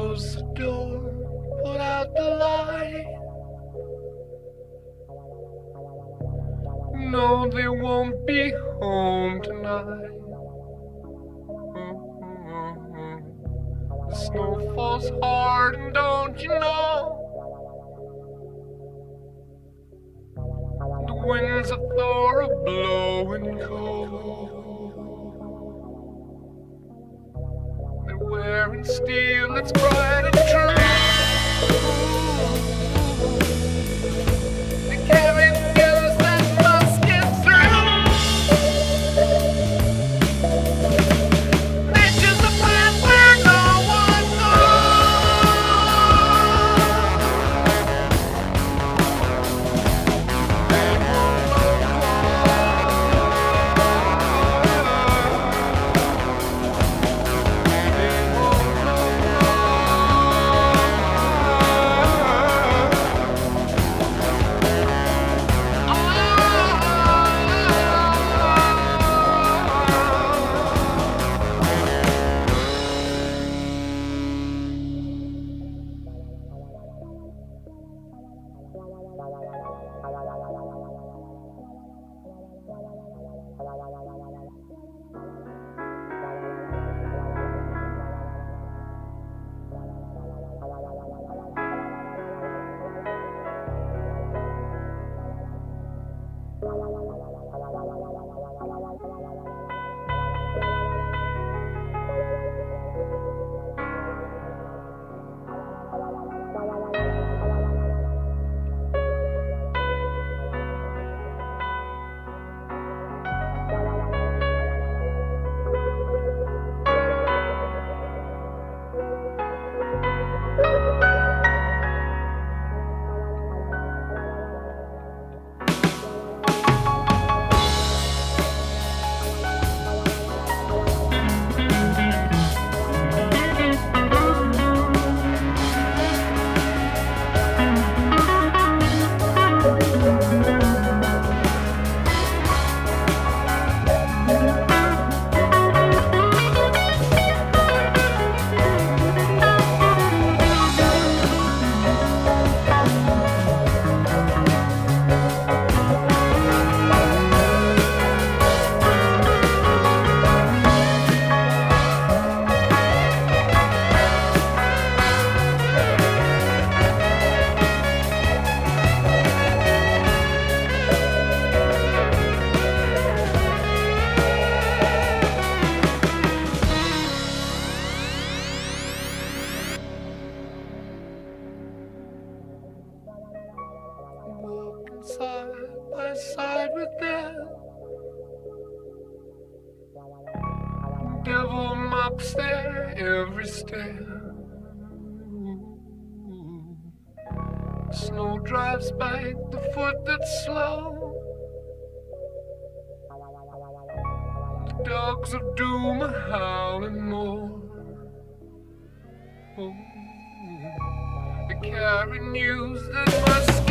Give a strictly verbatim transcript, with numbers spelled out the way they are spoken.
close the door, put out the light. No, they won't be home tonight. The snow falls hard, and don't you know? The winds of Thor are blowing cold. They're wearing steel that's bright and true. They carry news that must get through. They choose a path where no one side by side with them. Devil mops their every step. Snow drives back the foot that's slow. The dogs of doom are howling more. Oh, they carry news that must